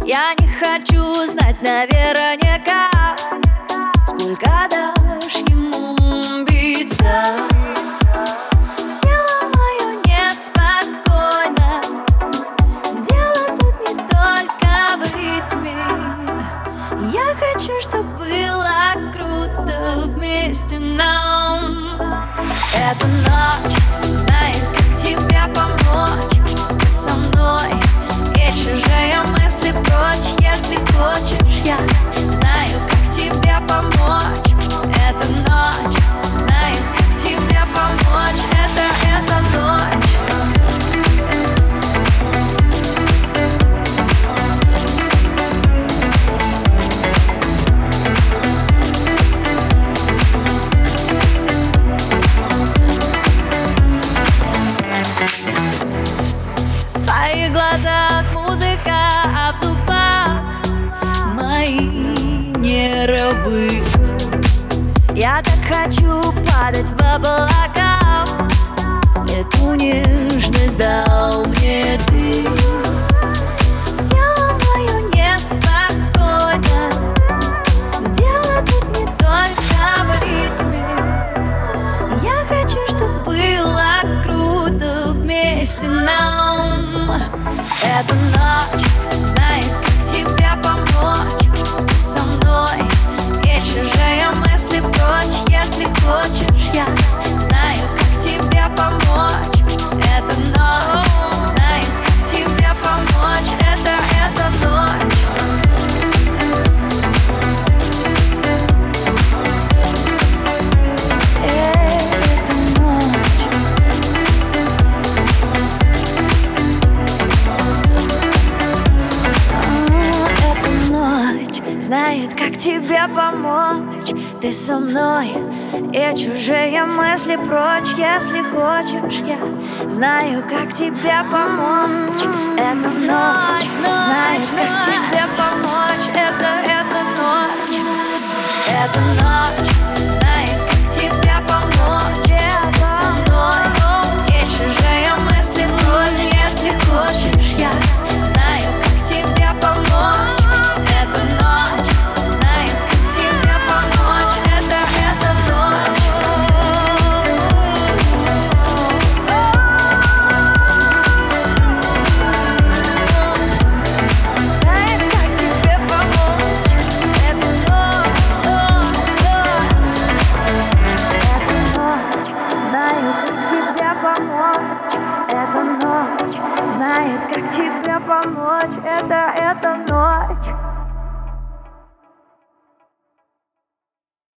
Я не хочу знать наверняка, сколько дашь ему биться. Тело мое неспокойно, дело тут не только в ритме. Я хочу, чтоб было круто вместе нам. Эта ночь знает, как тебя помочь. Ты со мной и чужие мысли прочь. Если хочешь, я знаю, как тебе помочь. Эта ночь знает, как тебе помочь. Эта ночь. В твоих глазах музыка, а в зубах мои нервы. Я так хочу падать в облака. Эту нежность дал мне ты. Тело мое неспокойно, дело тут не только в ритме. Я хочу, чтоб было круто вместе нам. Эта ночь знает, как тебе помочь. Ты со мной и чужие мысли прочь. Если хочешь, я знаю, как тебе помочь. Эта ночь знает, как тебе помочь. Эта ночь. Знает, как тебе помочь. Ты со мной и чужие мысли прочь. Если хочешь, я знаю, как тебе помочь. Эта ночь знает, как тебе помочь. Эта ночь. Эта ночь знает, как тебе помочь. Ты со мной и чужие мысли прочь. Если хочешь, я знаю, как тебе помочь. Эта ночь знает, как тебе помочь. Эта ночь. Знает, как тебе помочь. Эта ночь. Эта ночь знает, как тебе помочь. Эта